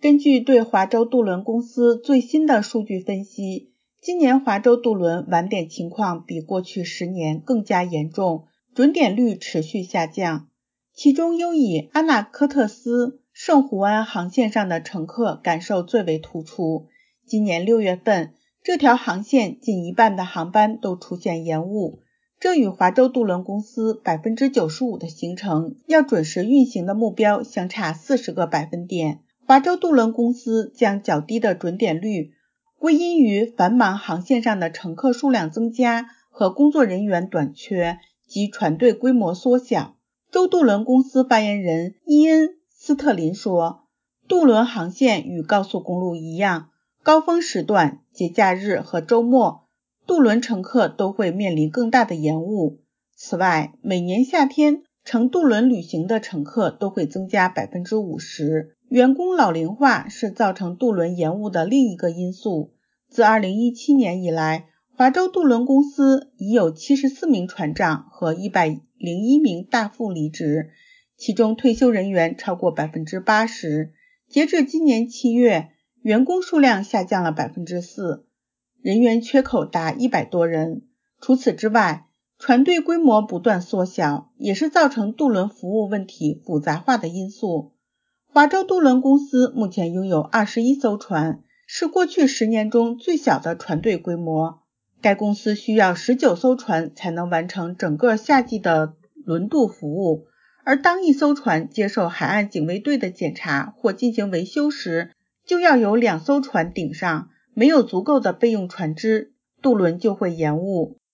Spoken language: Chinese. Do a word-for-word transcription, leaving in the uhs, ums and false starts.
根据对华州渡轮公司最新的数据分析，今年华州渡轮晚点情况比过去十年更加严重，准点率持续下降。其中优以阿纳科特斯、圣胡安航线上的乘客感受最为突出。今年六月份，这条航线近一半的航班都出现延误，这与华州渡轮公司 百分之九十五 的行程要准时运行的目标相差四十个百分点。华州渡轮公司将较低的准点率归因于繁忙航线上的乘客数量增加和工作人员短缺及船队规模缩小。州渡轮公司发言人伊恩·斯特林说，渡轮航线与高速公路一样，高峰时段、节假日和周末，渡轮乘客都会面临更大的延误。此外，每年夏天，乘渡轮旅行的乘客都会增加 百分之五十。员工老龄化是造成渡轮延误的另一个因素。自二零一七年以来，华州渡轮公司已有七十四名船长和一百零一名大副离职，其中退休人员超过 百分之八十。截至今年七月，员工数量下降了 百分之四， 人员缺口达一百多人。除此之外，船队规模不断缩小，也是造成渡轮服务问题复杂化的因素。华州渡轮公司目前拥有二十一艘船，是过去十年中最小的船队规模。该公司需要十九艘船才能完成整个夏季的轮渡服务，而当一艘船接受海岸警卫队的检查或进行维修时，就要有两艘船顶上，没有足够的备用船只，渡轮就会延误。